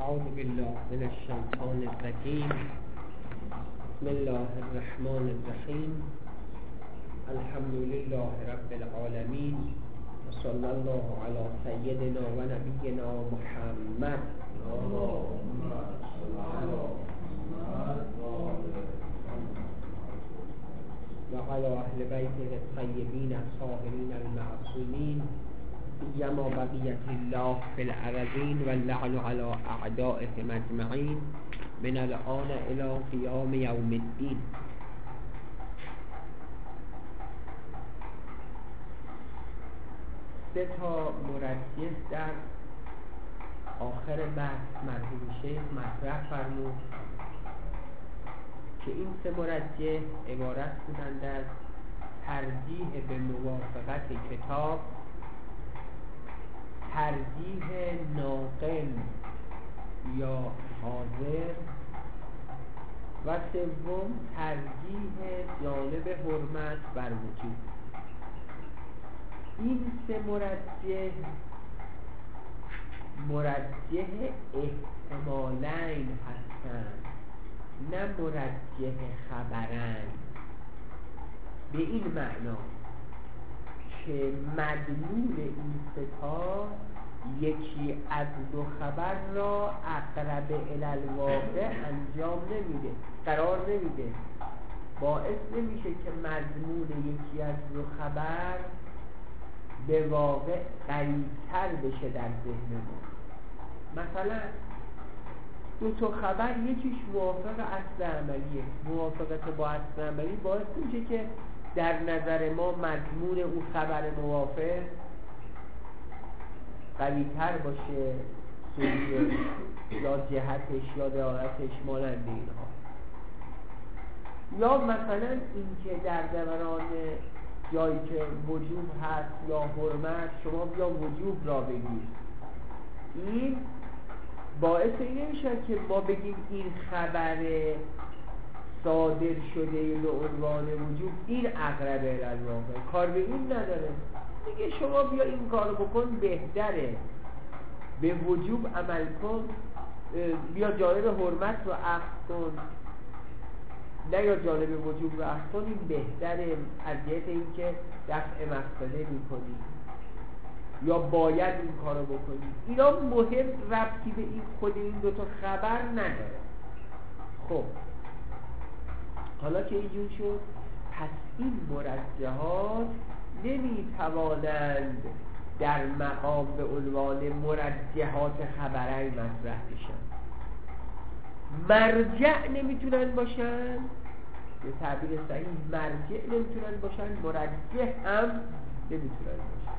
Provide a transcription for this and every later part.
أعوذ بالله من الشيطان الرجيم. بسم الله الرحمن الرحيم. الحمد لله رب العالمين، وصلى الله على سيدنا ونبينا محمد وعلى أهل بيته الطيبين الطاهرين المعصومين، سيما بقية الله في الأرضين، واللعن على أعدائهم أجمعين من الآن إلى قيام يوم الدين. سه تا مرجح در آخر بحث مرحوم شیخ مطرح فرمود که این سه مرجح عبارت بودند از ترجیح به موافقت کتاب، ترجیح ناقل یا حاضر، و سوم ترجیح جانب حرمت بر وجود. این سه مرجح احتمالین هستند، نه مرجح خبرین. به این معنا که مدلول این ستا یکی از دو خبر را اقرب الی الواقع انجام نمیده، قرار نمیده، باعث نمیشه که مضمون یکی از دو خبر به واقع قریب‌تر بشه در ذهن ما. مثلا دو تا خبر یکیش موافق اصل عملیه، موافقت با اصل عملی باعث میشه که در نظر ما مضمون اون خبر موافق قوی‌تر باشه، سوری یا جهتش یا دلالتش مانند اینها. یا مثلا اینکه در دوران جایی که وجوب هست یا حرمت شما بیا وجوب را بگید، این باعث این نمیشه که ما بگیم این خبر صادر شده به عنوان وجوب این اقرب الی الواقع، کار به این نداره، میگه شما بیا این کارو بکن بهتره، به وجوب عمل کن، بیا جانب حرمت رو اخذ کن، نه یا جانب وجوب رو اخذ کن، این بهتره از جهت اینکه دفع مفسده میکنی یا باید این کارو بکنی. اینا مهم ربطی به این خود این دوتا خبر نداره. خب حالا که اینجور شد، پس این مرجحات نمیتوانند در مقام به عنوان مرجحات خبرین مطرح بشن. مرجع نمیتونن باشن، به تعبیر صحیح مرجع نمیتونن باشن، مرجح هم نمیتونن باشن.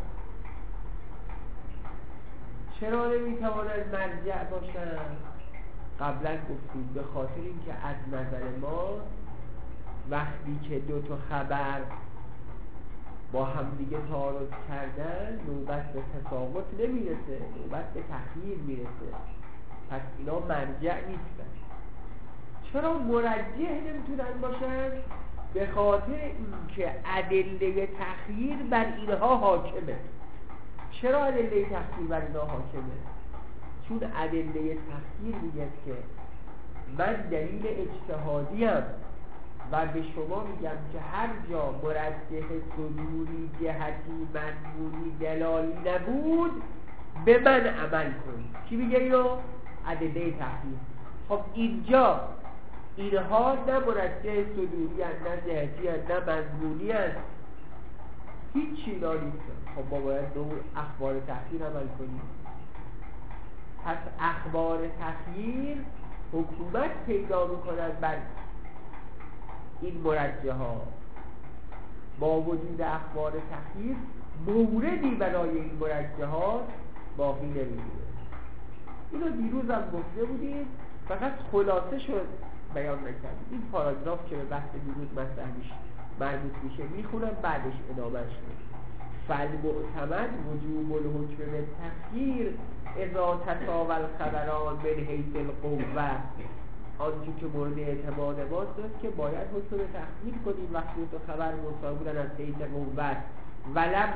چرا نمیتوانند مرجع باشن؟ قبلا گفتیم به خاطر اینکه از نظر ما وقتی که دو تا خبر با هم دیگه تعارض کردن نوبت به تساقط نمیرسه، نوبت به تخییر میرسه، پس اینا مرجع نیستن. چرا مرجح نمیتونن باشن؟ به خاطر اینکه ادله تخییر بر اینها حاکمه. چرا ادله تخییر بر اینها حاکمه؟ چون ادله تخییر میگه که من دلیل اجتهادیم و به شما میگم که هر جا مرجح صدوری، جهتی، مضمونی، دلالی نبود به من عمل کنید. چی میگه اینو؟ ادله تخییر. خب اینجا اینها نه مرجح صدوری هست، نه جهتی هست، نه مضمونی هست، هیچ چی نیستن. خب ما باید دور اخبار تخییر عمل کنیم. پس اخبار تخییر حکومت پیدا میکنند بر این مرجحات. با وجود اخبار تخییر موردی برای این مرجحات باقی نمیمونه. اینو دیروز هم گفته بودیم، فقط خلاصه شد بیان نکردیم. این پاراگراف که به بحث دیروز مطرح میشه مربوط میشه میخونم، بعدش ادامهش میشه. فالمعتمد وجوب الحکم به تخییر اذا تساوی الخبران من حیث القوة. آنچه که مورد اعتماد ماست که باید حکم به تخییر کنیم وقتی تو خبر مساوی بودن از حیث قوت، ولم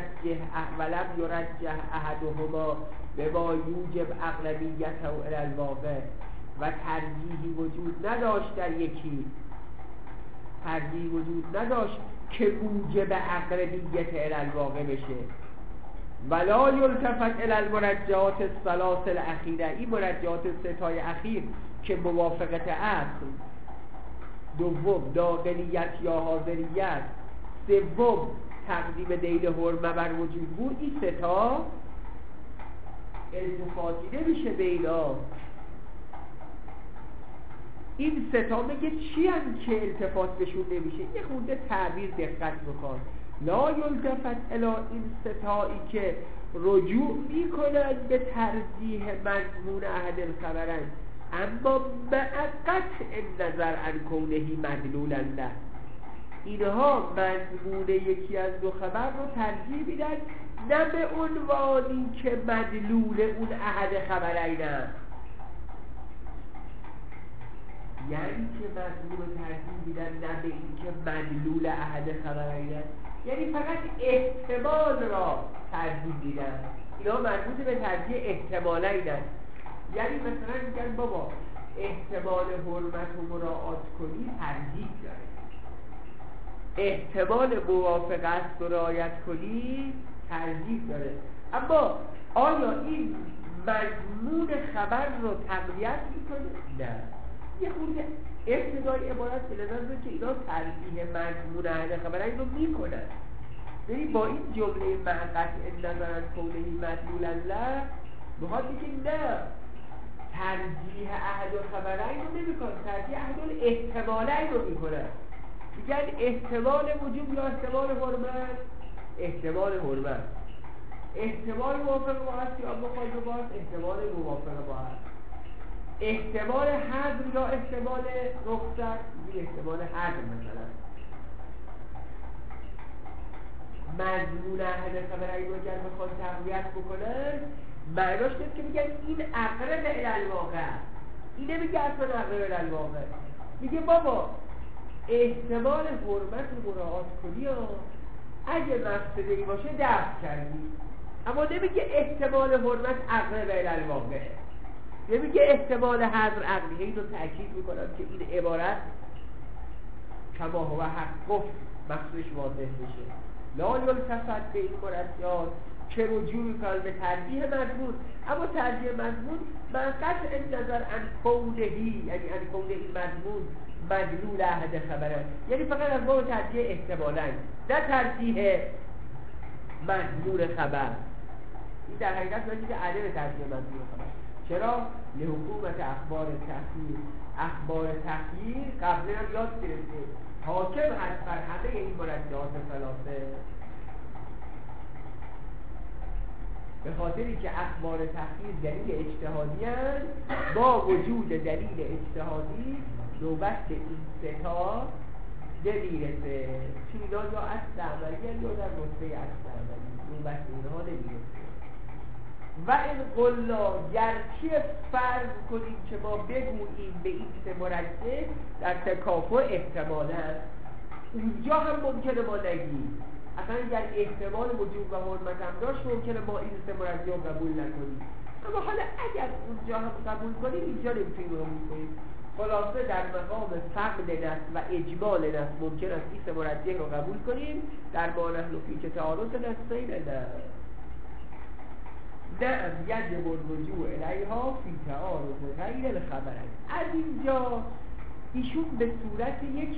یرجح احدهما به ما یوجب اغلبیته الی الواقع، و ترجیحی وجود نداشت در یکی، ترجیحی وجود نداشت که موجب اغلبیت الی الواقع بشه. ولا یلتفت الی المرجحات الثلاث الاخیره، این مرجحات ستای اخیر که موافقت عقل، دوم داخلیت یا حاضریت، سوم تقدیم دیل حرمه بر وجود بود، این ستا التفاتی نمیشه به اینا. این ستا میگه چی هم که التفات بشون نمیشه؟ یه خورده تعبیر دقت میخواد. لا یلتفت الی این ستایی که رجوع میکنن به ترجیح مضمون احد الخبرین، اما مع قطع نظر عن کونهی مدلولا له، اینها مضمون یکی از دو خبر رو ترجیح میدن نه به عنوانی که مدلول اون احد خبرین است. یعنی که مضمون رو ترجیح میدن نه به این که مدلول احد خبرین است، یعنی فقط احتمال را ترجیح میدن. اینا مربوط به ترجیح احتمالین است. یعنی مثلا میگن بابا احتمال حرمت و مراعات کنی ترجیح داره، احتمال موافقت و رعایت کنی ترجیح داره، اما آیا این مضمون خبر رو تقویت میکنه؟ نه. یه خورده ابتدای عبارت به نظر میاد که اینا ترجیح مضمون اهل خبرین رو میکنن، یعنی با این جمله معقط نظرن کونهی مدلولا له بخواد بگه نه، ترجیح احد الخبرین رو نمیکنه، ترجیح احد الاحتمالین رو میکنه. میگن احتمال وجود یا احتمال حرمت؟ احتمال حرمت. احتمال موافق با هست یا مخالف با هست؟ احتمال موافق با هست. احتمال حذف یا احتمال رخصت؟ این احتمال حذف مثلا. مضمون اهل خبرین رو اگر بخواد تقویت بکنن معناش نیست که میگن این اقرب الی الواقع، این نمیگه اصلا اقرب الی الواقع، میگه بابا احتمال حرمت رو مراعات کنی اگه مقصدی باشه دفع کردی، اما نمیگه احتمال حرمت اقرب الی الواقع، نمیگه احتمال حذر عقلی. این رو تأکید میکنم که این عبارت کما هو حق گفت مقصودش واضح بشه. لا یلتفت به این مرجحات که رجوع میکنن به ترجیح مضمون، اما ترجیح مضمون من قطع نظر عن کونهی، یعنی عن کونه این مضمون مدلول احد خبره، یعنی فقط از باب ترجیح احتمالن نه ترجیح مضمون خبر. این در حقیقت باید که عدم ترجیح مضمون خبر. چرا؟ لحکومت اخبار تخییر قبلا هم یاد گرفته حاکم هست بر همه این مرجحات ثلاثه، به خاطری که اخبار تخییر دلیل اجتهادی هست، با وجود دلیل اجتهادی نوبت این ستا نمیرسه، چون اینا یا اصل عملی یا در نطفه اصل عملی نوبت اینها نمیرسه. و این قلا گرچه فرض کنیم که ما بگوییم به این سه مرجح در تکافؤ احتمال هست، اونجا هم ممکنه ما نگیم، اصلا اگر احتمال وجود و حرمت هم داشت ممکنه ما این سه مرجح رو قبول نکنیم، اما حالا اگر اونجا هم قبول کنیم اینجا نمیتونیم قبول کنیم. خلاصه در مقام فقد نص و اجمال نص ممکن است این سه مرجح رو قبول کنیم، در ما نحن فی که تعارض نصین نه نعم یجب الرجوع الیها فی تعارض غیر الخبرین. از اینجا ایشون به صورت یک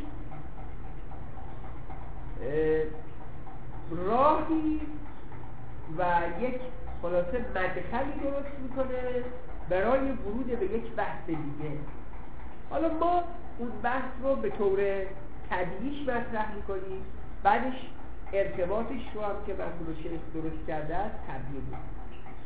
راهی و یک خلاصه مدخلی درست میکنه برای ورود به یک بحث دیگه. حالا ما اون بحث رو به طور طبیعیش مطرح میکنیم، بعدش ارتباطش رو هم که مرحوم شیخ درست کرده است تبیین میکنیم.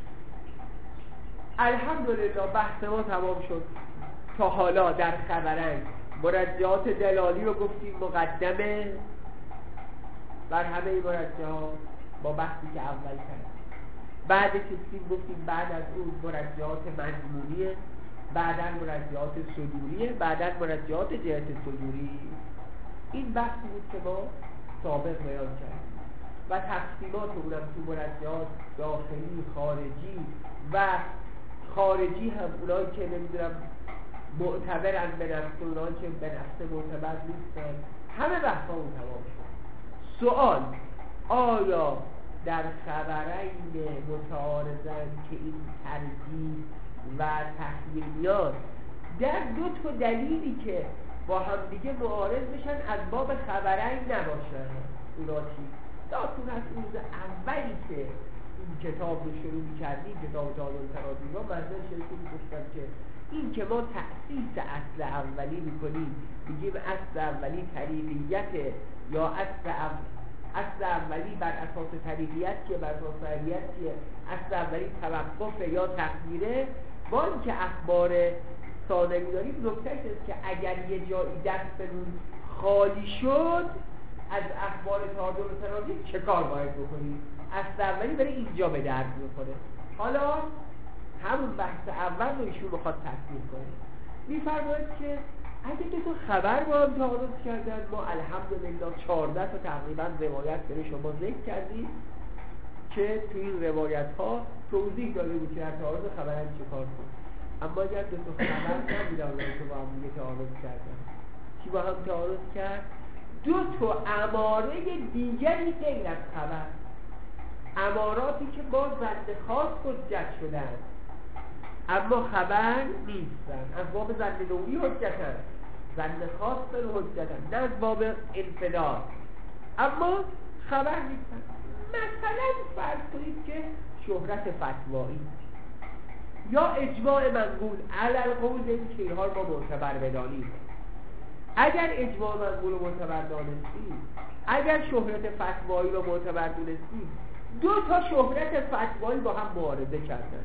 الحمدلله بحث ما تمام شد. تا حالا در خبرنگ مرجحات دلالی رو گفتیم مقدمه بر همه مرجحات با بحثی که اول کردیم. بعد کسیم گفتیم بعد از اون مرجحات مضمونیه، بعدا مرجحات صدوریه، بعدا مرجحات جهت صدوری. این بحثی بود که ما سابق بیان کردیم. و تقسیمات اونم تو مرجعات داخلی، خارجی و خارجی هم اونایی که نمیدونم معتبرن به نفس، اونایی که به نفس معتبر نیستن، همه بحثا اون تمام شد. سوال: آیا در خبرین متعارضن که این ترجیح و تخییر میاد در دو تا دلیلی که با هم دیگه معارض بشن از باب خبرین نباشن؟ اونا چی؟ داتون هست روز اولی که این کتاب رو شروع می‌کردیم، کتاب تعادل تراضی رو منظر شرکتی گفتم که این که ما تأسیس اصل اولی میکنیم، میگیم اصل اولی طریقیت یا اصل اولی بر اساس طریقیت که بر اساس طریقیت که اصل اولی توقف یا تخییره. با اینکه اخبار ثانوی داریم، نکتهش است که اگر یه جایی دستمون خالی شد از اخبار تعادل و تراضی چه کار باید بکنیم؟ اصل اولی برای اینجا به درد میخوره. حالا همون بحث اول رو ایشون بخواد تفصیل کنه، میفرماید که اگه دو تا خبر با هم تعارض کردن، ما الحمدلله 14 تا تقریبا روایت برای شما ذکر کردیم که تو این روایت ها توضیح داده بود که در تعارض خبرن چه کار کنیم. اما اگر دو تا خبر نبودن که با هم دیگه تعارض کردن، چی با هم تعارض کرد؟ دو تا اماره دیگری غیر از خبر، اماراتی که با ظن خاص حجت شدن اما خبر نیستن. از باب ظن نوعی حجتن، ظن خاص به حجتن، نه از باب انفراد، اما خبر نیستن. مثلا فرض کنید که شهرت فتوایی یا اجماع منقول علی القول که اینها رو ما معتبر بدانیم. اگر اجماع منقول رو معتبر دانستیم، اگر شهرت فتوایی رو معتبر دونستیم، دو تا شهرت فتوایی با هم معارضه کردن،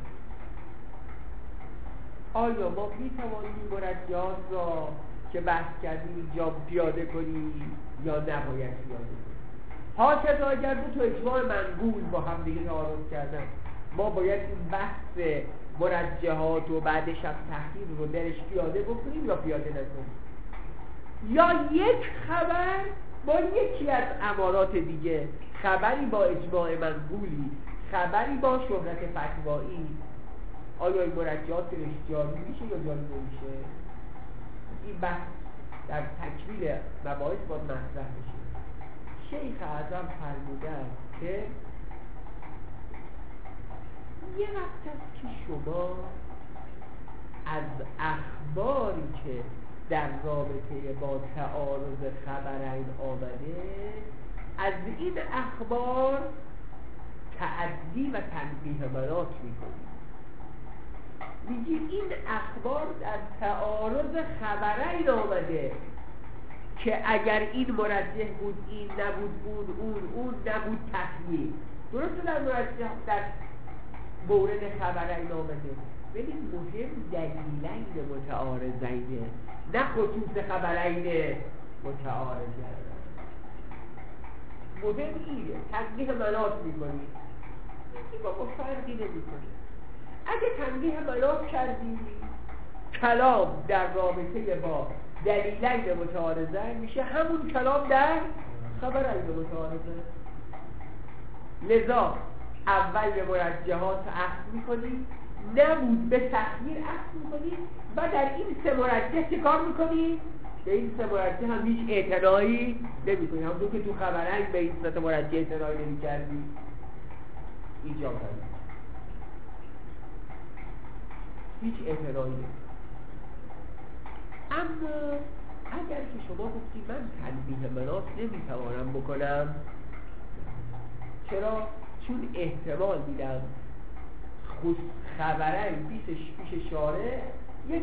آیا ما میتوانیم مرجعات را که بحث کردیم اینجا پیاده کنیم یا نباید پیاده کنیم؟ هاکذا اگر دو تا اجماع منقول با هم دیگه تعارض کردن، ما باید این بحث مرجعات و بعدش هم تحقیق رو درش پیاده بکنیم یا پیاده نکنیم؟ یا یک خبر با یکی از امارات دیگه، خبری با اجماع منقولی، خبری با شهرت فتوایی، آیا این مرجعات درش جاری میشه یا جاری نمیشه؟ این بحث در تکمیل مباحث باید مطرح بشه. شیخ اعظم فرمودن که یه وقت است که شما از اخباری که در رابطه با تعارض خبرین آمده، از این اخبار تعدی و تنبیه مناط میکنید. میگی این اخبار در تعارض خبرین آمده که اگر این مرجح بود این نبود اون نبود تخییر. درسته در مرجح در مورد خبرین آمده، ولی مهم دلیلین متعارضینه، نه خصوص خبرین متعارضه. مهم اینه تنبیه مناط میکنید. این با فرقی نمیکنه. اگه تنبیه مناط کردی کلام در رابطه با دلیلین متعارضه میشه همون کلام در خبرین متعارضه. لذا اول به مرجحات اخذ میکنی، نبود به تخییر اخذ میکنی و در این سه مرجح چه کار میکنی؟ به این سه مرجح هم هیچ اعتنایی نمیکنی. هم دو که تو خبرین به این سه مرجح اعتنایی نمیکردی ایجاب داری، هیچ اعتنایی نمیکنی. اما اگر که شما گفتی من تنبیه مناط نمیتوانم بکنم، چرا؟ چون احتمال میدم خبرین پیش شارع یک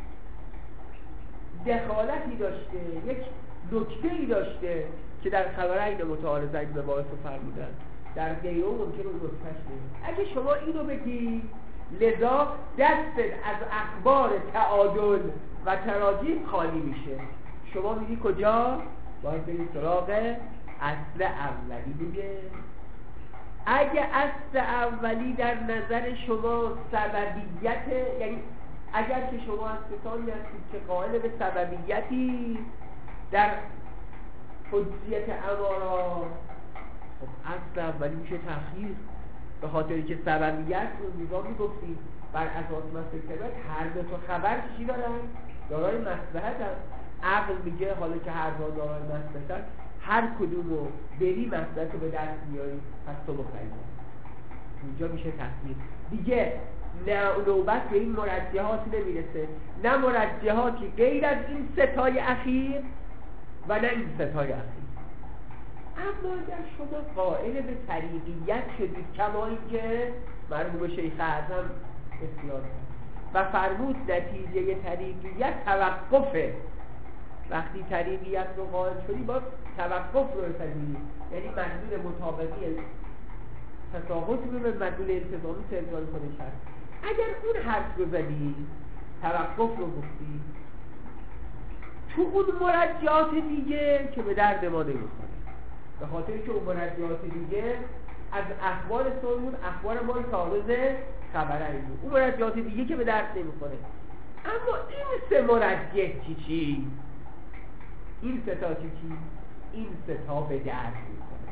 دخالتی داشته، یک نکته‌ای داشته که در خبرین متعارضین به باعث فرمودن، در غیره ممکن اون نکتهش نیست. اگه شما اینو بگی، لذا دست از اخبار تعادل و تراجیح خالی میشه. شما میگی کجا؟ باید برید سراغ اصل اولی دیگه. اگه اصل اولی در نظر شما سببیت، یعنی اگر که شما از کسانی هستید که قائل به سببیتی در حجیت امارات، خب اصل اولی میشه تأخیر، به خاطری که سببیت رو نظام میگفتیم بر اساس مصلحت هر دو تا خبر چی دارن؟ دارای مصلحت هم. عقل میگه حالا که هر دو دارای مصلحت هر کدوم رو بری مصلحت رو به دست میاری، پس تو بخرید. اینجا میشه تأخیر دیگه. نه نوبت به این مرجحات نمیرسه، نه مرجحاتی غیر از این ستای اخیر و نه این ستای اخیر. اما اگر شما قائل به طریقیت شدید کما اینکه مرحوم شیخ اعظم اختیار و فرمود نتیجه طریقیت توقفه. وقتی طریقیت رو قائل شدی باید توقف رو بپذیری، یعنی مدلول مطابقی تساقط رو به مدلول التزامی سرجال خودش هست. اگر اون حرف رو زدی، توقف رو گفتی، تو اون مرجعات دیگه که به درد ما نمیخوره، به خاطر که اون مرجعات دیگه از اخبار سرمون اخبار ما تعارض خبرایی بود، اون مرجعات دیگه که به درد نمیخوره. اما این سه مرجع چی؟ این سه تا چی؟ این سه تا به درد میخوره.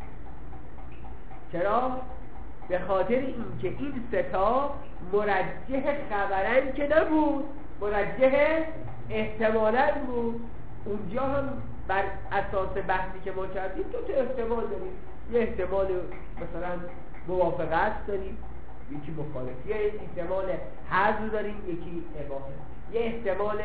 چرا؟ به خاطر اینکه این سه تا مرجح خبرن که نبود، مرجح احتمالاً بود. اونجا هم بر اساس بحثی که ما کردیم دو تا احتمال داریم، یه احتمال مثلا موافقت داریم، یکی مخالف، یه احتمال حذف داریم، یکی اباحه، یه احتمال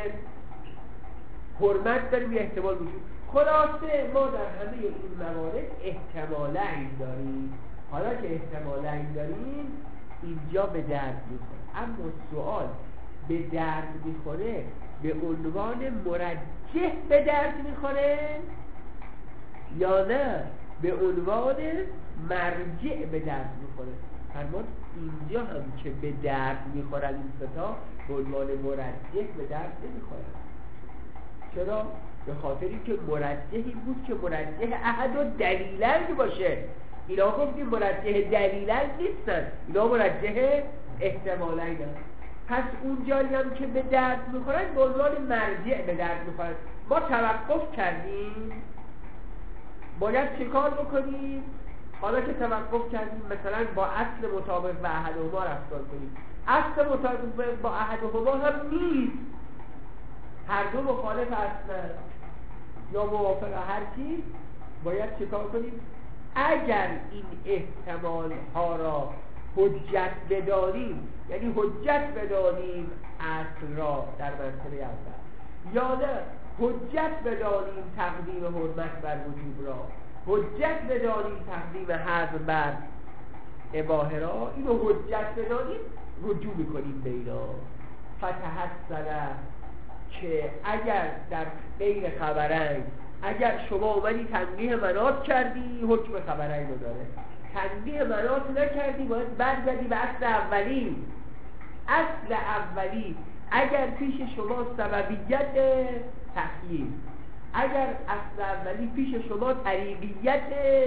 حرمت داریم، یه احتمال وجود. خلاصه ما در همه این موارد احتمالین داریم. حالا که احتمالین داریم اینجا به درد میخوره. اما سوال به درد میخوره به عنوان مرجح به درد میخوره یا نه به عنوان مرجع به درد میخوره؟ فرمود اینجا هم که به درد میخورن این ستا به عنوان مرجح به درد نمیخورن. چرا؟ به خاطری که مرجحی بود که مرجح احد و دلیلن باشه. اینا گفتیم مرجح دلیلن نیستن، اینا مرجح احتمالن. پس اونجایی هم که به درد میخورن به عنوان مرجع به درد میخورن. ما توقف کردیم، باید چه کار بکنیم؟ حالا که توقف کردیم مثلا با اصل مطابق با احدهما رفتار کنیم. اصل مطابق با احدهما هم نیست، هر دو مخالف اصلا یا موافق هر کی. باید چه کار کنیم؟ اگر این احتمال ها را حجت بدانیم، یعنی حجت بدانیم اصل را در مرتبه اول، یا نه حجت بدانیم تقدیم حرمت بر وجوب را، حجت بدانیم تقدیم حذف بر اباحه را، اینو حجت بدانیم رجوع میکنیم به اینا. فتحصل که اگر در غیر خبرین، اگر شما اومدی تنبیه مناط کردی حکم خبرین رو داره، تنبیه مناط نکردی باید برگردی به اصل اولی. اصل اولی اگر پیش شما سببیت تخییر، اگر اصل اولی پیش شما طریقیت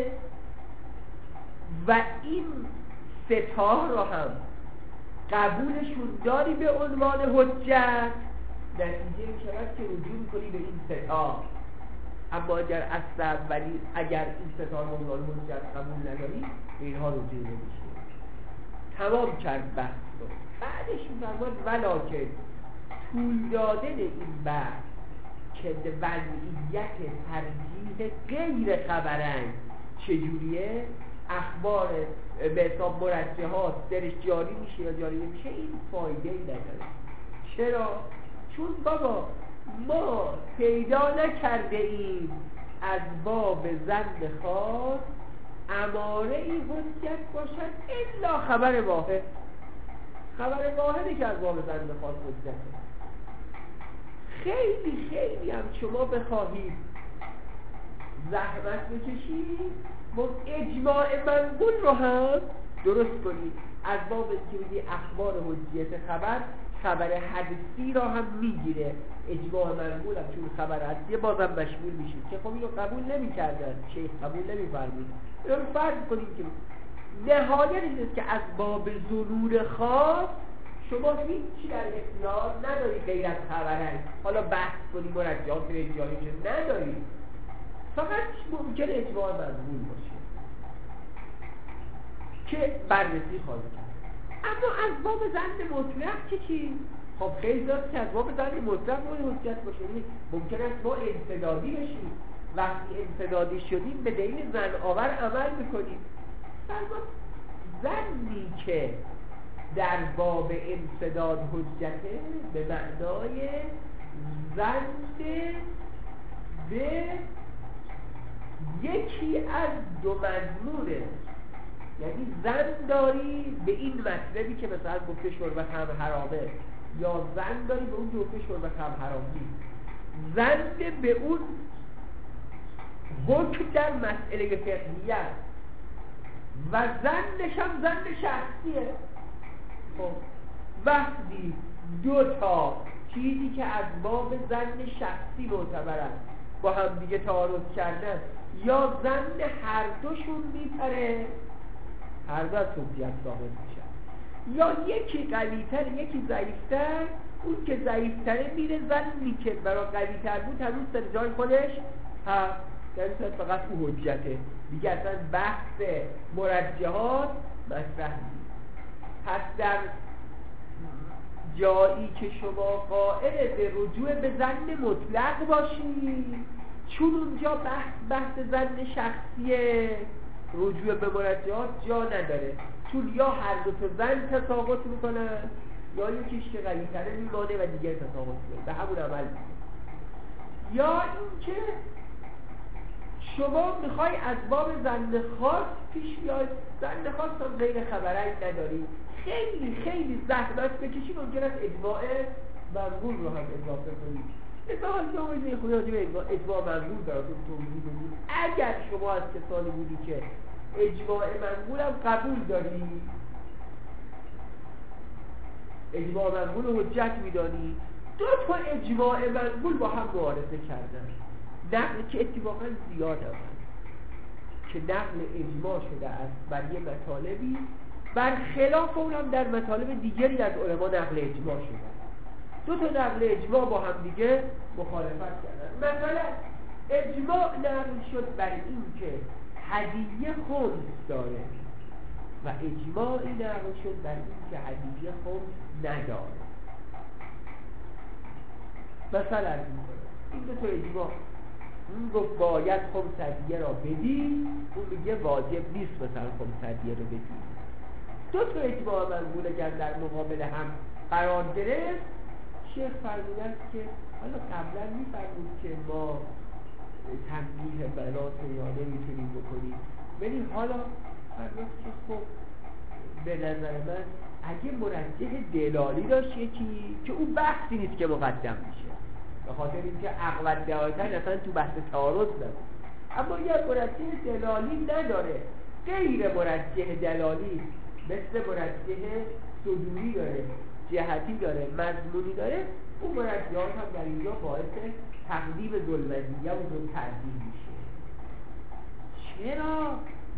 و این ستا را هم قبولشون داری به عنوان حجت، نتیجه می شود که رجوع کنی به این ستا. اما اگر اصل اولی، اگر این ستا رو عنوان حجت قبول نداری، اینها رجوع نمیشه. تمام کرد بحث رو. بعدش می‌فرماد ولکن طول دادن این بحث که وضعیت ترجیح غیر خبرن چجوریه، اخبار به حساب مرجحات درش جاری میشه یا جاری نمیشه، این فایده‌ای نداره. چرا؟ چون بابا ما پیدا نکرده ایم از باب ظن خاص اماره ای حجت باشد الا خبر واحد. خبر واحدی که از باب ظن خاص حجته. خیلی خیلی هم شما بخواهید زحمت بکشید با اجماع منقول رو هم درست کنید. از باب که اخبار حجیت خبر حدیثی را هم میگیره. اجماع منقول هم چون خبر حدیثی بازم مشمول میشید که خب اینو قبول نمی‌کردن، شیخ قبول نمی‌فرمید. اینو فرض کنید که نهایت اینه که از باب ظهور خاص شما هیچی در اختیار نداری غیر از خبره. حالا بحث کنیم مرجعات رجالی که نداری، فقط ممکن اجماع منقول باشه. که بررسی خواهد کرد. اما از باب ظن مطلق چی؟ خب خیلی دارد که از باب ظن مطلق باید حجت باشه. ممکن است ما انسدادی بشیم، وقتی انسدادی شدیم به دلیل ظن آور عمل میکنیم. ظنی که در باب انسداد حجته به معنای ظن به یکی از دو مضمونه، یعنی ظن داری به این مطلبی که مثلا گفته شربت هم حرامه، یا ظن داری به اون که گفته شربت هم حرام نیست. ظن به اون حکم در مسئله فقهیه و ظنش هم ظن شخصیه. خب وقتی دو تا چیزی که از باب ظن شخصی معتبرن با هم دیگه تعارض کردن، یا ظن هر دوشون میپره، هر دو از حجیت ثابت میشن، یا یکی قوی‌تر یکی ضعیف‌تر، اون که ضعیف‌تره میره ظنی که برای قوی‌تر بود هنوز سر جای خودش هست، در صورت فقط او حجته دیگه، اصلا بحث مرجحات مطرح نیست. پس در جایی که شما قائل به رجوع به ظن مطلق باشید، چون اونجا بحث ظن شخصیه، رجوع به مرجحات جا نداره، چون یا هر دو تا ظن تساقط میکنن یا یکیش که قوی‌تره میمانه و دیگر تساقط میکنه، به همون عمل میکنه. یا اینکه شما میخوای از باب ظن خاص پیش بیاید، ظن خاص هم غیر خبرین نداری، خیلی زحمت بکشی، ممکن است اجماع منقول رو هم اضافه کنید. مثال جامعه خودی به اجماع منقول براتون توضیح بدید. اگر شما از کسانی بودی که اجماع منقول هم قبول داری، اجماع منقول رو حجت میدانی، دو تا اجماع منقول با هم معارضه کردن، نقل که اتفاقا زیاد هم که نقل اجماع شده است بر یه مطالبی، برخلاف اون هم در مطالب دیگری از علما نقل اجماع شده. دو تا نقل اجماع با هم دیگه مخالفت کردن. مثلا اجماع نقل شد بر این که هدیه خمس داره و اجماعی نقل شد بر این که هدیه خمس نداره. مثلا این دو تا اجماع، اون گفت باید خمس هدیه را بدی، اون میگه واجب نیست مثلا خمس هدیه رو بدی. دو تا اجماع منقول اگر در مقابل هم قرار گرفت، شیخ فرموده است که حالا قبلا می‌فرمود که ما تنبیه بنات یا نمیتونیم بکنیم، ولی حالا فرمود که خب به نظر من اگه مرجح دلالی داشت یکی که اون بحثی نیست که مقدم میشه، به خاطر اینکه عقل دعایتن اصلا تو بحث تعارض نبود، اما یه مرجح دلالی نداره، غیر مرجح دلالی مثل مرجح صدوری داره، جهتی داره، مضمونی داره، اون مرجحات هم در اینجا باعث تقدیم ذوالمزیه و ذوالترجیح میشه. چرا؟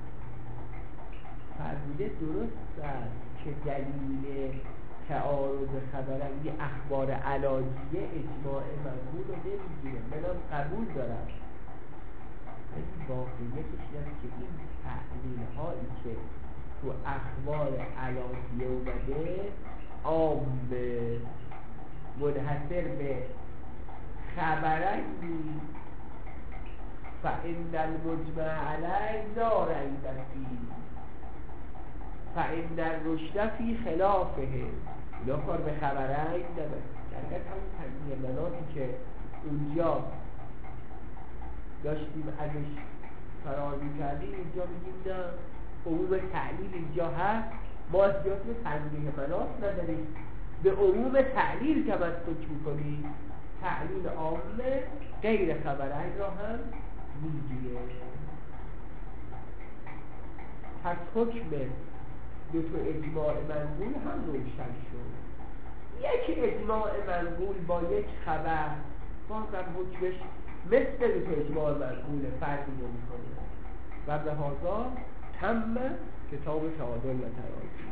فرموده درست است که دلیل تعارض خبرنگی اخبار علاجیه اجماع منقول رو نمیگیره، منم قبول دارم، ولی واقعیتش است که این تحلیل هایی که تو اخبار علاجیه اومده عام منحصر به خبرنگی فإن المجمع علیه لا ریب فیه فإن الرشد فی خلافه. اینا کار به خبرنگ نداره، در همون تنبیه مناتی که اونجا داشتیم ازش فرار میکردیم، اینجا میگیم نه، عموم تعلیل اینجا هست، ما احتیاج به تنبیه منات نداریم، به عموم تعلیل تمسک میکنیم، تعلیل عامه غیر خبرنگ را هم میگیره. پس حکم دو تا اجماع منقول هم روشن شد. یک اجماع منقول با یک خبر بازم حکمش مثل دو تا اجماع منقول فرقی نمی‌کنه و به هذا تم کتاب تعادل و ترازی.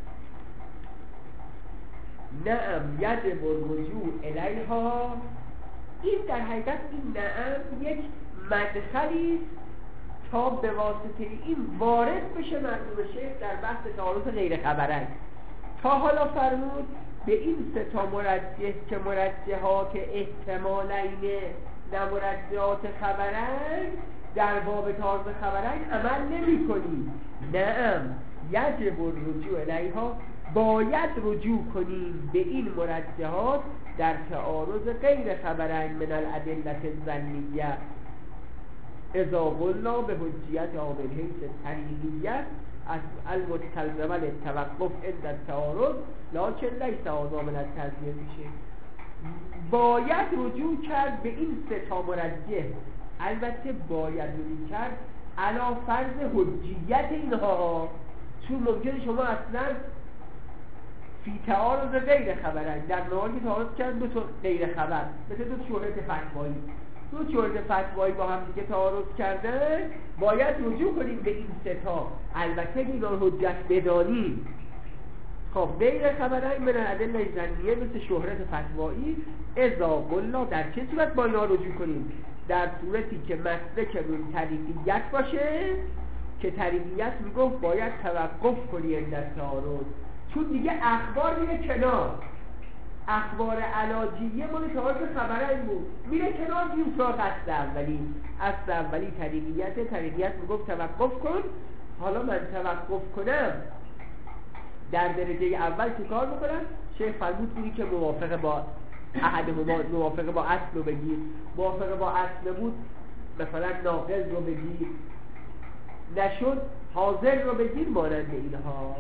نعم یجب الرجوع الیها، این در حقیقت این نعم یک مدخلی تا به واسطه این وارد بشه مرحوم شیخ در بحث تعارض غیر خبرک. تا حالا فرمود به این سه تا مرجح که مرجحات احتمالین نه مرجحات خبرک در باب تعارض خبرک عمل نمی کنیم. نعم یجب الرجوع الیها، باید رجوع کنیم به این مرجحات در تعارض غیر خبرک من الادله الظنیه اذا قلنا به حجیت عامل حیث طریقیت از المستلزمه للتوقف عند التعارض لکن لیس هذا من التضییع میشه. باید رجوع کرد به این سه تا مرجح. البته باید رجوع کرد علی فرض حجیت اینها، چون ممکنه شما اصلا فی تعارض غیر خبرن در نهار که تعارض کرد دو تا غیر خبر، مثل دو شهرت فتوایی، دو شهرت فتوایی با هم دیگه تعارض کرده، باید رجوع کنیم به این سه تا. البته اینا حجت بدانیم. خب غیر خبرن من الادله ظنیه مثل شهرت فتوایی اذا قلنا، در چه صورت با اینا رجوع کنیم؟ در صورتی که مسلک روی طریقیت باشه که طریقیت میگفت باید توقف کنی در تعارض، چون دیگه اخبار میره کنار، اخبار علاجیه مال تعارض خبرن بود میره کنار، میریم سراغ اصل اولی. اصل اولی طریقیت میگفت توقف کن. حالا من توقف کنم در درجه اول چه کار میکنم؟ شیخ فرمود اینی که موافق با موافق با اصل رو بگیر، موافق با اصل بود مثلا ناقض رو بگیر، نشد حاضر رو بگیر، مانند اینها.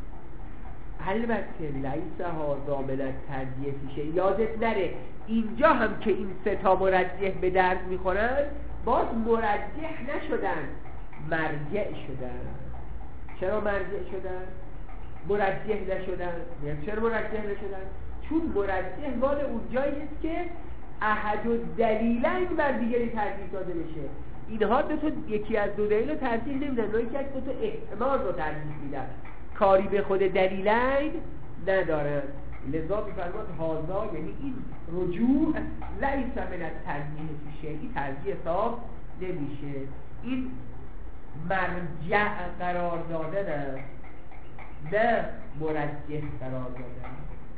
البته لیس هذا من الترجیح فیشه. یادت نره اینجا هم که این سه تا مرجح به درد میخورن باز مرجح نشدن، مرجع شدن. چرا مرجع شدن؟ مرجح نشدن. چرا مرجح نشدن؟ چون مرجح مال اونجایی است که احد و دلیلین بر دیگری ترجیح داده بشه. اینها یکی از دو دلیل رو ترجیح نمیدن، نه یک دو تا احتمال رو ترجیح میدن، کاری به خود دلیلین ندارن. لذا میفرماد هازا، یعنی این رجوع لیس من الترجیح فیشه، این ترجیح حساب نمیشه، این مرجع قرار دادن نه مرجح قرار دادن.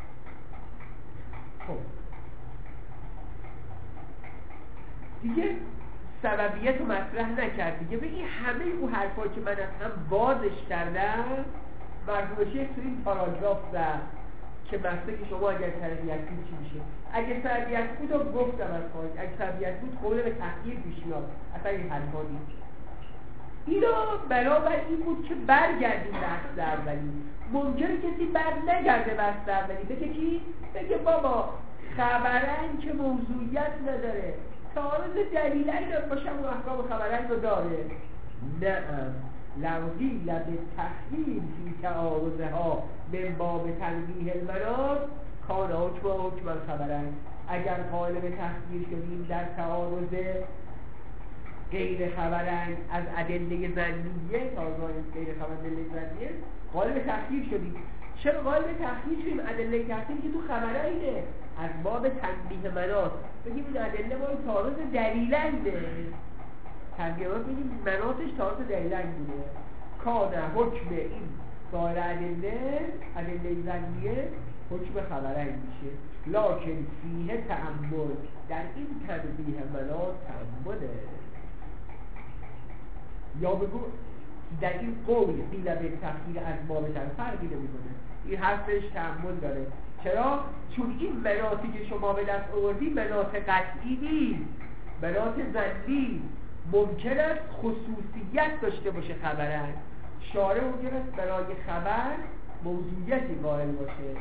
خب دیگه سببیت رو مطرح نکرد دیگه. به این همه اون حرفا که من از هم بازش کردم مرحوم شیخ تو این پاراگراف زد که مسئله که شما اگر تربیت بود چی میشه. اگر تربیت بود رو گفتم از خواهید، اگر تربیت بود قول به تحقیر پیش میاد. اصلا این حرفا نیست. اینا بنابر این بود که برگردیم به اصل اولی. ممکنه کسی بر نگرده به اصل اولی، بگه کی؟ بگه بابا خبرن که موضوعیت نداره، تعارض دلیلین هم باشم و احکام خبرن رو داره. نه لوقی لب تخییم فی تعارضها من باب تنبیه المناط کان حکم خبرن. اگر قائل به تخییر شدیم در تعارض غیر خبرن از ادله ظنیه، تعارض غیر خبرن ادله ظنیه قائل به تخییر شدیم. چرا قائل به تخییر شدیم؟ ادله تخییر که تو خبرینه از باب تنبیه مناط بگیم این ادله ما تعارض دلیلنده، تنبیه مناط بگیم مناطش تعارض دلیلند بوده. کان حکم این سایر ادله ظنیه حکم خبرین میشه. لکن فیه تعمد، در این تنبیه مناط تعمده. یا بگو در این قول قیل به تخییر از باب فرقی نمیکنه، این حرفش تعمل داره. چرا؟ چون این مناطی که شما به دست آوردی مناط قطعی نیست، مناط ظنی. ممکن است خصوصیت داشته باشه خبرن، شارع ممکن است برای خبر موضوعیتی قائل باشه،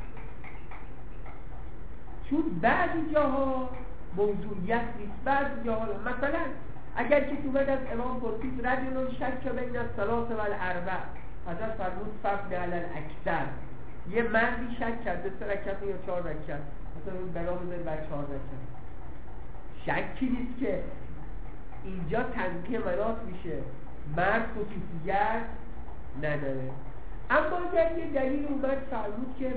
چون بعضی جاها موضوعیت نیست، بعضی جاها مثلا اگر کسی اومد از امام پرسید رجل شک بین الثلاث و الاربع، حضرت فرمود فبن علی الاکثر، یه مردی شک کرده 3 رکعت یا 4 رکعت، مثلا اون بنا بزنید بر 4 رکعت، شکی نیست که اینجا تنبیه مناط میشه، مرد خصوصیت نداره. اما اگر یه دلیل اومد فرمود که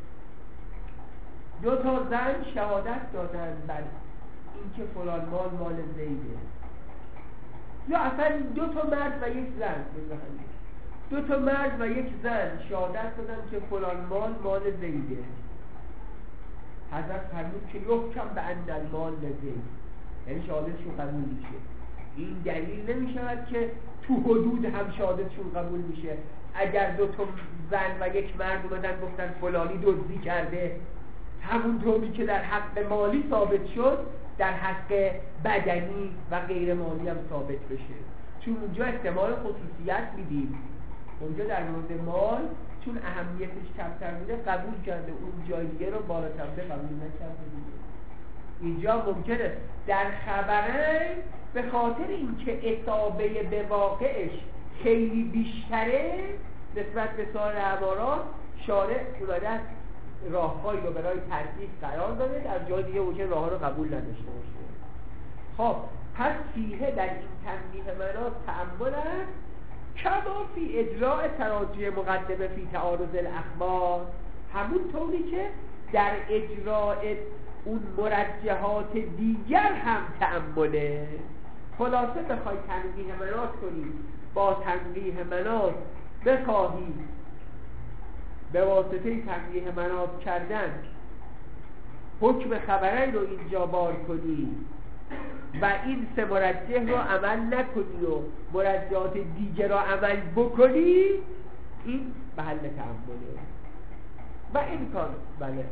2 تا زن شهادت دادن بر اینکه فلان مال زیده، یا اصلا 2 تا مرد و یک زن، 2 تا مرد و یک زن شهادت دادن که فلان مال زیده. حضرت فرمود که یحکم بأن المال لزید، یعنی شهادتشون قبول میشه. این دلیل نمیشود که تو حدود هم شهادتشون قبول میشه. اگر 2 تا زن و یک مرد اومدن گفتن فلانی دزدی کرده، همونطوری که در حق مالی ثابت شد، در حق بدنی و غیر مالی هم ثابت بشه. چون اونجا احتمال خصوصیت میدیم، اونجا در مورد مال چون اهمیتش کمتر میده قبول کرده، اون جای دیگه رو بالاتر قبول نکرده دیگه. اینجا ممکنه در خبره به خاطر اینکه اصابه به واقعش خیلی بیشتره نسبت به سایر عبارات، شارع اومده راههایی رو برای ترتیب قرار داده، در جای دیگه ممکن راه رو قبول نداشته باشه. خب پس فیه در این تنبیه مناط تأمل است، کما فی اجراء تراجع مقدمه فی تعارض الاخبار، همون طوری که در اجراء اون مرجحات دیگر هم تأمله. خلاصه بخوای تنبیه مناط کنی، با تنبیه مناط بخواهی به واسطه تنبیه مناط کردن حکم خبرین رو اینجا بار کنی و این 3 مرجح رو عمل نکنی و مرجحات دیگر رو عمل بکنی، این محل تأمله و این کار بله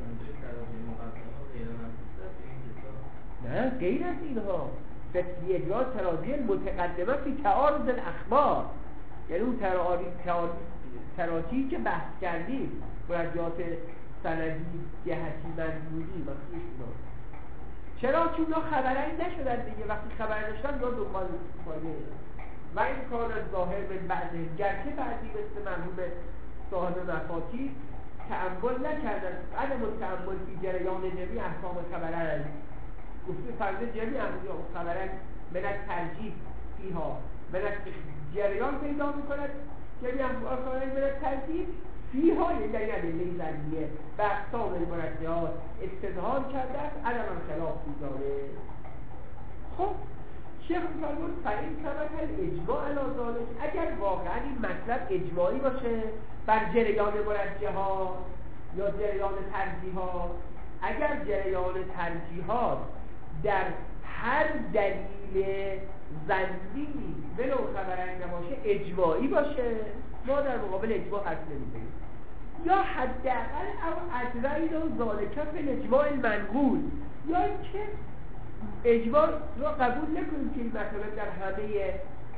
نه غیر از اینها. فی اجراء تراجع متقدمه فی تعارض الاخبار، یعنی اون تراجعی که بحث کردیم، مرجحات سندی، جهتی، منظوری مثلا. چرا؟ چون اونا خبرایی نشدن دیگه، وقتی خبر داشتن یا دنبال کنه و این کار از ظاهر من بعضی گرچه بعضی مثل مرحوم صاحب مفاتیح تأمل نکردن. عدم التأمل فی جریان جمعی احکام خبرن، گفته فرض جمعی احکام خبرن من از ترجیح فیها، من از جریان پیدا میکند جمعی احکام خبرن من از ترجیح فیها، یعنی در این ادله ظنیه و اقسام المرجحات استظهار کرده است، عدم خلاف می‌داره. خب شیخ فرمود فإن ثبت الاجماع علی ذلک، اگر واقعا این مطلب اجماعی باشه بر جریان مرجحات یا جریان ترجیحات، اگر جریان ترجیحات در هر دلیل ظنی ولو خبرنگ نباشه اجماعی باشه، ما در مقابل اجماع حرف نمی‌زنیم. یا حداقل او ادرین و ذالک فی الاجماع المنقول، یا اینکه اجماع رو قبول نکنیم که این مطلب در همه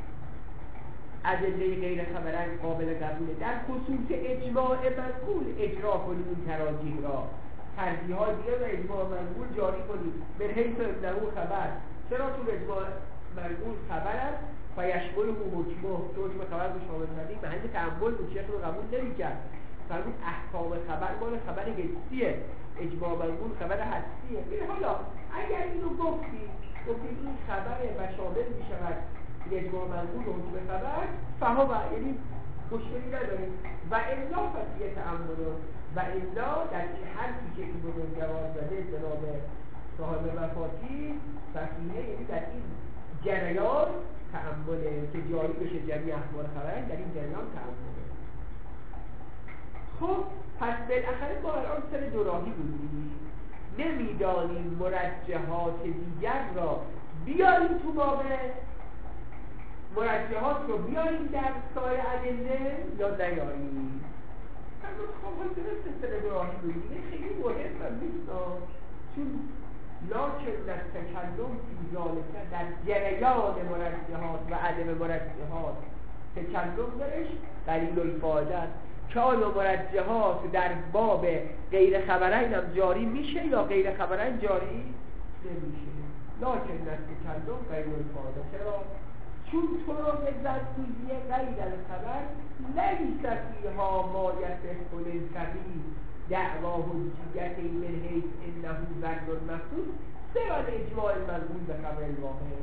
ادله غیر خبرنگ قابل قبوله، در خصوص اجماع منقول اجرا کنیم این تراجیح را، ترجیحات دیگه و اجماع منقول جاری کنیم. من حیث انه خبر، چرا تو اجماع منقول خبر است و یشمل حکم خبر رو شامل کردیم، محل تأمل بود، شیخ رو قبول نمی‌کرد. فرمود احکام خبر مال خبر حسیه، اجماع منقول خبر حسیه. این حالا اگر اینو گفتی این خبر و شامل می‌شود اجماع منقول و حکم خبر، فهم یعنی مشکلی نداریم. و الا فسیه تأمل، و الا در این حرفی که این بزرگ جواز داده جناب صاحب مفاتیح فسیه، یعنی در این جریان تأمله که جاری بشه جمعی اخبار خبر، در این جریان تأمله. خب پس بالاخره ما الان سر دوراهی بودیم، نمیدانیم مرجحات دیگر را بیاریم تو باب مرجحات رو بیاریم در سایر ادله یا نیاریم. خب درسته سر دوراهی بودیم، خیلی مهم نیست، چون لکن تکلم فی ذالک در جریان مرجحات و عدم مرجحات تکلم درش قلیل الفایده است که آیا مرجحات در باب غیر خبرین هم جاری میشه یا غیر خبرین جاری نمیشه. لکن تکلم قلیل الفایده، چرا؟ چون تو رو به ذاتیه غیر الخبر لیس فیها ما یصح للفقیه دعوا حجیت من حیث انه ظن مفسود سوى الاجماع المنقول به خبر الواقع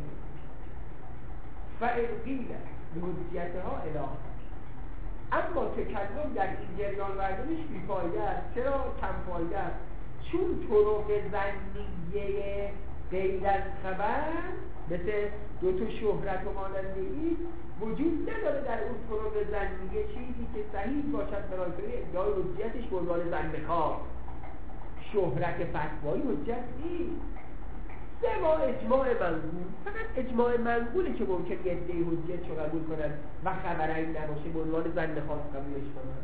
فإن قیل بحجیتها اله. اما تکلم در این جریان وردنش بیفایده است. چرا کم فایده است؟ چون طرق ظنیه غیر از خبر مثل دو تا شهرت و ماننده این وجود نداره در اون فروغ زنیه چیزی که صحیح باشد برای ادعای حجتش به عنوان زنخواه. شهرت فتوایی حجت نیست، سوا اجماع منقول. فقط اجماع منقوله که ممکن یه عده حجت رو قبول کنن و خبرین نباشه به عنوان زنخواه قبولش کنن.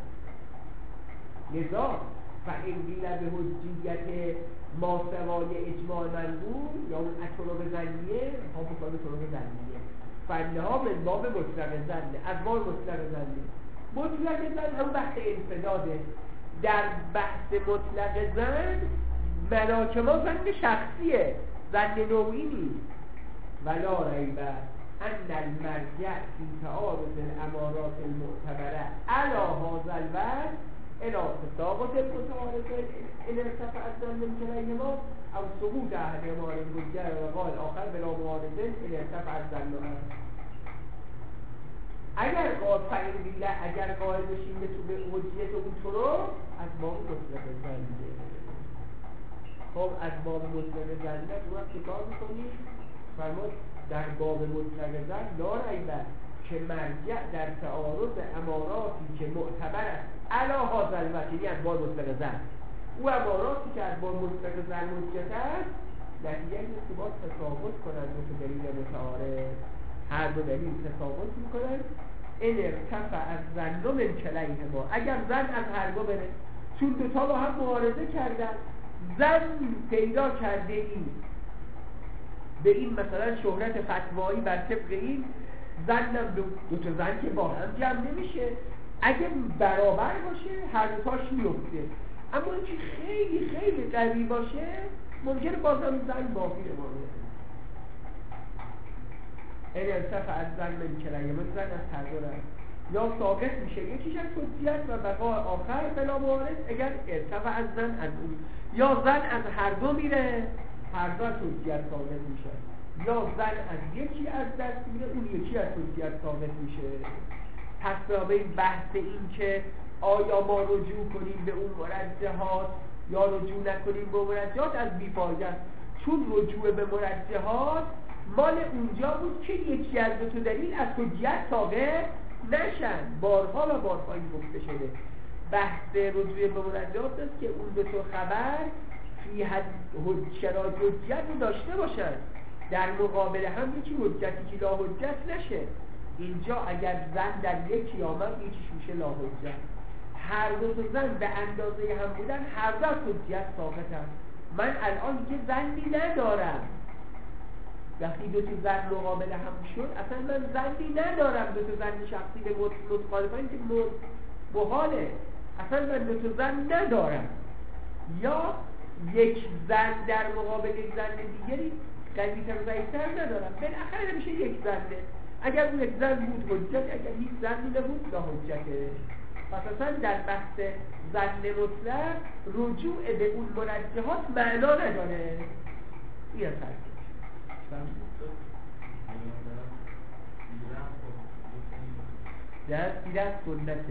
لذا فإن قیل به حجیت ما سوای اجماع منقول یا اون اطلاق زنیه ها بکنه اطلاق زنیه فنها من باب مطلق زنه، از باب مطلق زنه. مطلق زن هم بحث انفداده. در بحث مطلق زن ملاک ما زن شخصیه، زن نوعی نیست. ولا ریب ان المرجع فی تعارض الامارات المعتبره علی هذا الوجه الى تساقط المتعارضه ان ارتفع الظن من كليهما او سقوط احدهما الحجه وقال آخر بلا معارضه ان ارتفع الظن. اگر قائل بشیم به حجیت اون طرق از باب مطلق زنده. خب از باب مطلق زنده رو چه کار میکنیم؟ فرمود در باب مطلق زن لا ریب که مرجع در تعارض اماراتی که معتبر است علی هذا الوجه، یعنی از باب مطلق زن او اماراتی که از باب مطلق زن حجت است نتیجه اینه که باید تثابت کنند دو دلیل متعارض. هر دو دلیل تثابت میکنند این ارتفع از زن من کلیهما، اگر زن از هر دو بره، چون دوتا با هم معارضه کردن، زن پیدا کرده این به این مثلا شهرت فتوایی بر طبق این زنم دو تا زن که با هم جمع نمیشه، اگه برابر باشه هر دوتاش میفته، اما اینکه خیلی خیلی قوی باشه ممکنه بازم زن باقی بمانه. این ارتفع از زن من کلیهما، زن از هر دو رفت یا ثابت میشه یکیش از حجیت و بقای آخر بلا معارض اگر ارتفع از زن از اون، یا زن از هر دو میره هر دو از حجیت ثابت میشه، یا زن از یکی از دست میره اون یکی از حجیت ثابت میشه. پس برای بحث این که آیا ما رجوع کنیم به اون مرجحات یا رجوع نکنیم به مرجحات از بیفایده است، چون رجوع به مرجحات مال اونجا بود که یکی از دو تا دلیل از حجیت ثابت نشن. بارها و بارها این گفته شده. بحث رجوع به مرجحات است که اون دو تا خبر فی حد شرایط حجیت رو داشته باشن، در مقابل هم یکی حجتی که لا حجت نشه. اینجا اگر زن در یکی آمد یکیش میشه لا حجت، هر دو تا زن به اندازه هم بودن هر دو حجت ثابت هم. من الان که زنی ندارم، وقتی دو تا زن مقابل هم شد اصلا من زنی ندارم، دو تا زن شخصی به متخالفن که محاله، اصلا من دو تا زن ندارم، یا یک زن در مقابل یک زن دیگری قوی‌تر و ضعیف‌تر ندارم، بالاخره میشه یک زنه. اگر اون یک زن بود حجت، اگر هیچ زنی نبود لا حجته. پس اصلا در بحث زن مطلق رجوع به اون مرجحات معنا نداره. این از در سیرت سنته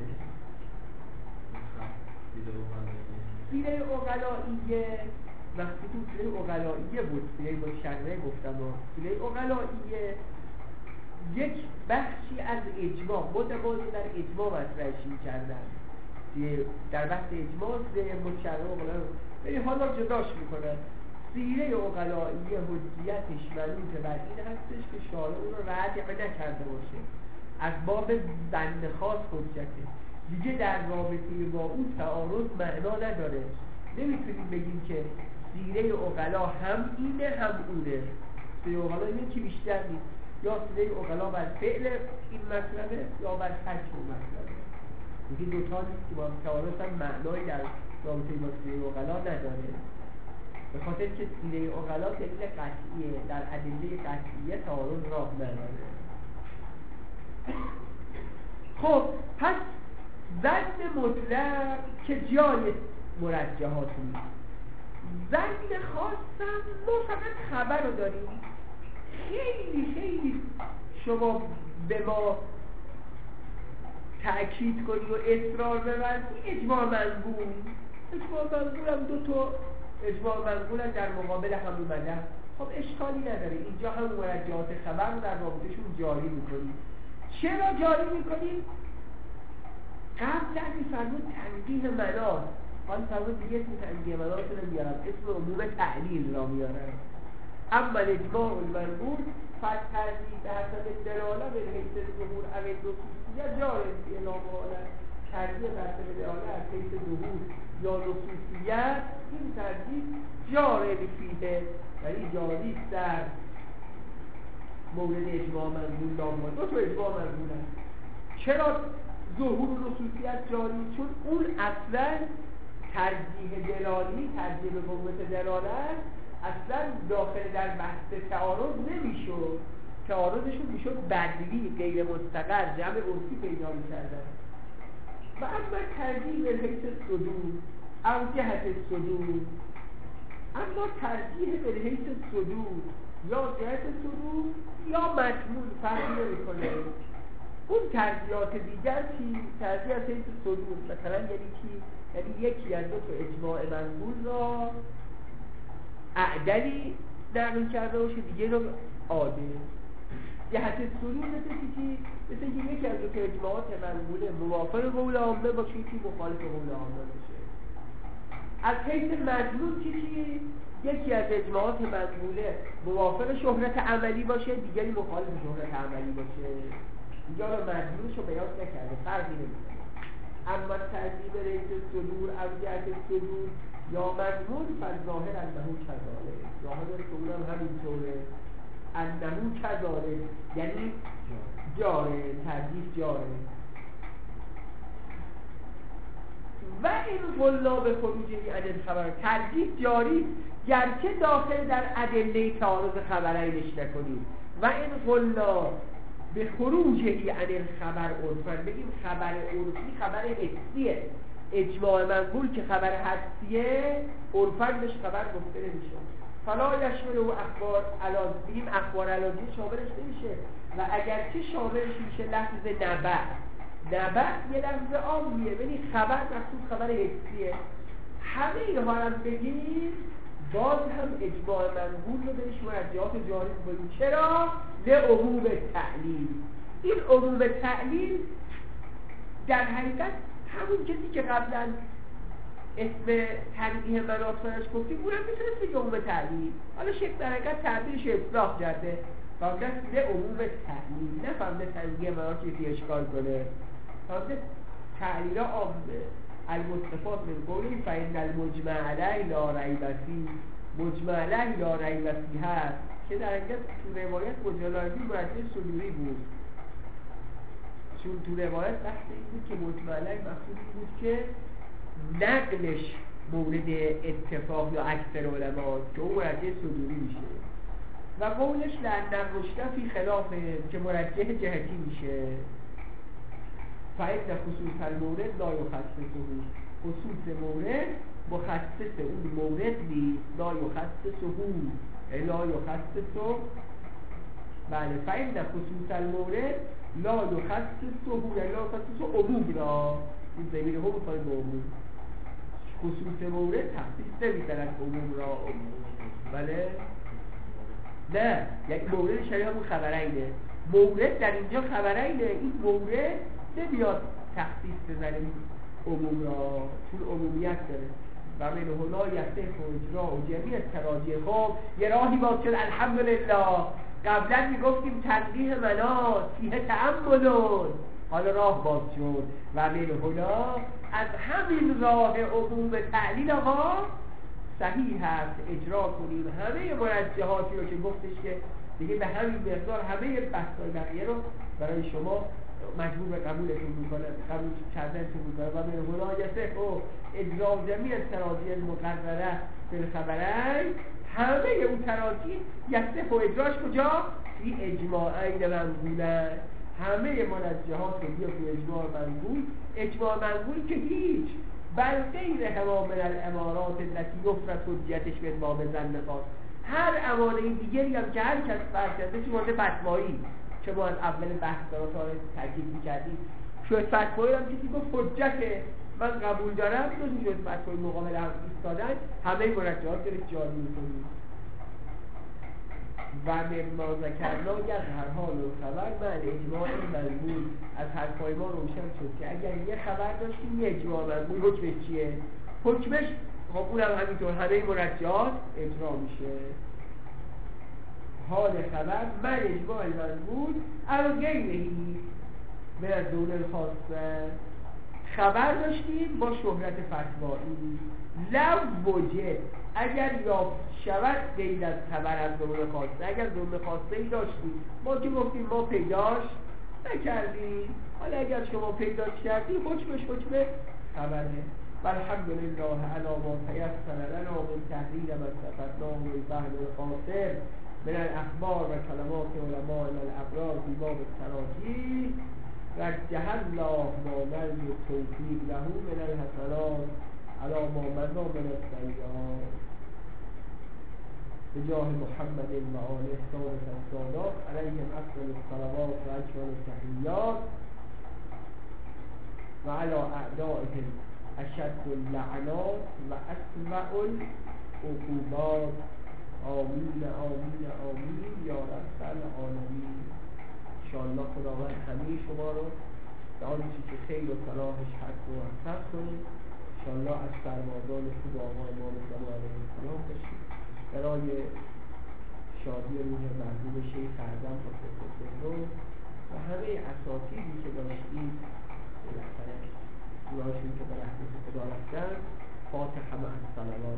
سیره اغلائیه وقتی تو سیره اغلائیه بود، سیره مشرعه گفتم و سیره اغلائیه یک بخشی از اجماع متبازی در اجماع مطرحش می‌کردن. در بحث اجماع سیره مشرعه اغلائیه حالا جداش میکنن. سیره اغلائیه حجیتش منوط بر این هستش که شارع اون رو رد نکرده باشه، از باب زن خاص حجته، دیگه در رابطه با اون تعارض معنا نداره. نمیتونیم بگیم که سیره اغلا هم اینه هم اونه، سیره اغلا اینه که بیشتر نیست، یا سیره اغلا بر فعل این مطلبه یا بر حکم مطلبه. دیگه دوتا نیست که با تعارض هم معنایی در رابطه با سیره اغلا نداره، به خاطر که سیره اغلا دلیل قطعیه، در ادله قطعیه تعارض راه نداره. خب پس زن مطلق که جای مرجحات نیست، زن خاصم ما فقط خبر رو داریم. خیلی خیلی شما به ما تأکید کنی و اصرار ببرید اجماع منقول هم دو تا اجماع منقول در مقابل هم اومده، خب اشکالی نداره، اینجا هم مرجعات خبر رو در رابطهشون جاری میکنیم. چرا جاری میکنیم؟ قبل از فرمود تنقیح مناس، حال فرمود دیگه اسم تنقیح مناس رو میارم، اسم عموم تعلیل را میارم. اما اجماع المنقول فتحرزی به حسب دلاله به حیث ظهور اوی نصوصیت جارد فی الاماله، ترجیح به حسب دلاله از حیث ظهور یا نصوصیت، این ترجیح جارد فیه، یعنی جاری در مورد اجماع منقول لامه. دو تا اجماع منقول هست. چرا ظهور و نصوصیت جاری؟ چون اون اصلا ترجیح دلالی، ترجیح به قوت دلالت اصلا داخل در بحث تعارض نمیشد، تعارضشون میشد بدلی، غیر مستقر، جمع عرفی پیدا میکردن. و اما ترجیح به حیث صدور او جهت صدور، اما ترجیح به حیث صدور یا جهت صدور یا مضمون فرقی نمیکنه. اون ترجیحات دیگر چی؟ ترجیح از حیث صدور مثلا یعنی چی؟ یعنی یکی از دو تا اجماع منقول را اعدلی نقل کرده باشه، دیگه رو عادل. جهت صدور مثل چی؟ مثل که یکی از دو تا اجماعات منقوله موافق قول عامه باشه، یکی مخالف قول عامه باشه. از حیث مضمون چی؟ یکی از اجماعات منقوله موافق شهرت عملی باشه، دیگری مخالف شهرت عملی باشه. اینجا رو مضمونش رو بیان نکرده، فرقی نمیکنه. اما ترجیح به حیث صدور او جهت صدور یا مضمون فظاهر انه کذالک، ظاهر صدور هم همینطوره، انه کذالک یعنی جاره، ترجیح جاره. و این قلنا به خروج عن الخبر، ترجیح جاری گرچه داخل در ادله تعارض خبرینش نکنیم. و این قلنا به خروج عن الخبر عرفا، بگیم خبر عرفی خبر حسیه، اجماع منقول که خبر حسیه عرفا بهش خبر گفته نمیشه. فلا یشمل و اخبار علاج، بگیم اخبار علاجی شاملش نمیشه. و اگرچه شاملش میشه لفظ نبع، نبع یه لفظ عامیه ولی خبر مخصوص خبر حسیه. همه اینها هم بگیم باز هم اجماع منقول رو بهش مرجعات جاری کنیم. چرا؟ لعموم تعلیل. این عموم تعلیل در حقیقت همون کسی که قبلا اسم تنقیح مناصرش گفتیم اونم میتونست بگه عموم تعلیل، حالا شکل در حقیقت تعبیرش اصلاح کرده فهمده لعموم تعلیل، نه فهمده تنقیح مناصر چیزی اشکال کنه، فهمده تعلیل عامه. المستفاد من قولی فإن المجمع علیه لا ریب فیه، مجمع علیه لا ریب فیه هست که در حقیقت تو روایت مجلالبی مرجع صدوری بود، چون تو روایت بحث این بود که مجمع علیه مقصود این بود که نقلش مورد اتفاق یا اکثر علما که اون مرجع صدوری میشه، و قولش لأن الرشد فی خلافه که مرجع جهتی میشه. فإن خصوص المورد لا یخصصه، خصوص مورد مخصص اون مورد نیست، لا یخصصه، لا یخصصه. بله، فإن خصوص المورد لا یخصصه، لا یخصصه عموم را، این ضمیر هم می‌خواد به عموم. خصوص مورد تخصیص نمی‌کند عموم را. بله؟ نه، یعنی مورد شریعه همون خبرینه. مورد در اینجا خبرینه، این مورد نمیاد تخصیص بزنیم عموم را، چون عمومیت داره. و من هنا یصح اجراء و جمیع تراجیح. خب یه راهی باز شد الحمدلله. قبلا میگفتیم تنقیح مناص فیه تأملون، حالا راه باز شد. و من هنا از همین راه عموم تعلیل آقا صحیح هست اجرا کنیم همه مرجحاتی رو که گفتش که دیگه به همین مقدار همه بحث‌های بقیه رو برای شما مجبور به قبولتون میکنه، قبول کردنتون میکنه. و من هنا یصح و اجرا جمیع تراجیح المقرره بالخبرین، همه اون تراجیح یصح و اجراش کجا؟ فی اجماعین منقولن، همه مرجحات رو بیا تو اجماع منقول. اجماع منقول که هیچ بل غیر هوا من الامارات التي یفرض حجیتش به باب ظن خاص، هر امانه دیگری هم که هر کس فرض کرده چه مورد فتوایی که ما از اول بحث دارا تا تاکید می‌کردیم، شد فتوایی هم کسی گفت حجته من قبول دارم، جز شد فتوایی مقابل هم ایستادن، همه مرجحات رو جاری می‌کنیم. و مما ذکرنا یظهر حال خبر من اجماع مضمون. از حرفای ما روشن شد که اگر یه خبر داشتیم یه اجماع مضمون، حکمش چیه؟ حکمش خب اونم همینطور همه مرجعات اجرا میشه. حال خبر من اجماع مضمون اما غیرهی من از دون الخاصه. خبر داشتیم با شهرت فتوایی، لو وجد اگر یافت شود غیر از خبر از دون خاصه. اگر دون خاصه ای داشتیم ما که گفتیم ما پیداش نکردیم، حالا اگر شما پیداش کردیم حکمش حکم خبره. والحمدلله علی ما تیسر لنا من تحلیل ما استفدناه من فهم القاصر من الاخبار و کلمات علماء الابرار فی باب التراجیح رجح الله ما نرجو التوفیق له من الحسنات علی ما مضى من السیئات بجاه محمد و آله السادات علیهم افضل الصلوات و اجمل التحیات و علی اعدائهم اشد اللعنات و اسوأ العقوبات. آمین آمین آمین یا رب العالمین. انشاءالله خداوند همه شما رو به آنچه که خیر و صلاحش هست رو موفق کنید. انشاءالله از سرمازان خوب آقا امام زمان علیه السلام باشید. برای شادی روح مرحوم شیخ اعظم حسین و همه اساتیدی که داشتید بالاخره اونهاشون که به رحمت خدا رفتن، فاتحه مع الصلوات.